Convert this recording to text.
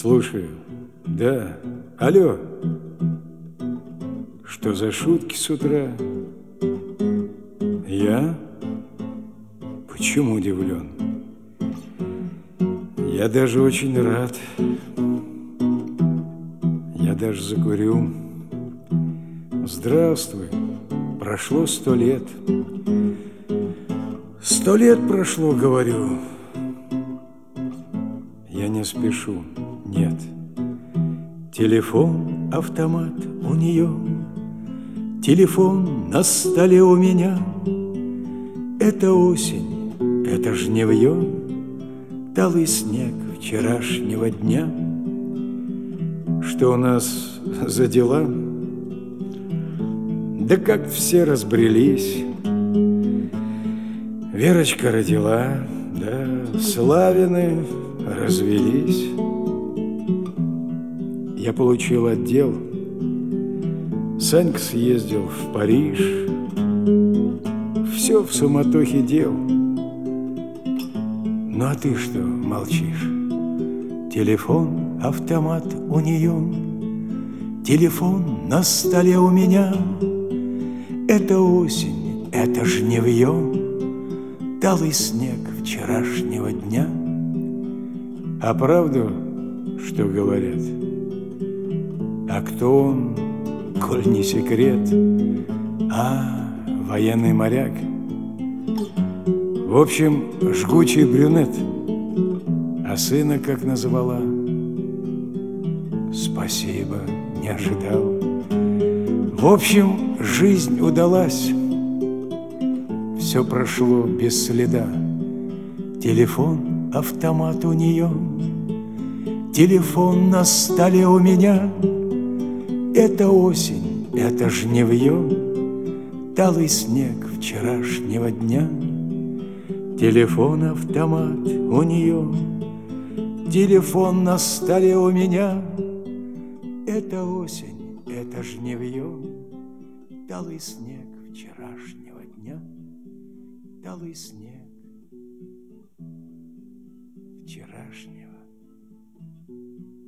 Слушаю. Да. Алло. Что за шутки с утра? Я? Почему удивлен? Я даже очень рад. Я даже закурю. Здравствуй. Прошло 100 лет. 100 лет прошло, говорю. Я не спешу, нет. Телефон, автомат у нее, телефон на столе у меня. Это осень, это жневье, талый снег вчерашнего дня. Что у нас за дела? Да как все разбрелись. Верочка родила, да, Славины развелись. Я получил отдел, Санька съездил в Париж. Все в суматохе дел. Ну а ты что молчишь? Телефон, автомат у нее, телефон на столе у меня. Это осень, это жневье, талый снег вчерашнего дня. А правду, что говорят? А кто он, коль не секрет? А, военный моряк. В общем, жгучий брюнет. А сына как назвала? Спасибо, не ожидал. В общем, жизнь удалась. Все прошло без следа. Телефон, автомат у нее, телефон на столе у меня. Это осень, это жневье, талый снег вчерашнего дня. Телефон, автомат у нее, телефон на столе у меня. Это осень, это жневье, талый снег вчерашнего дня. Талый снег вчерашнего